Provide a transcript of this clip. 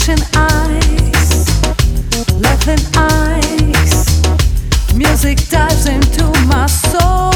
Flashing eyes, laughing eyes. Music dives into my soul.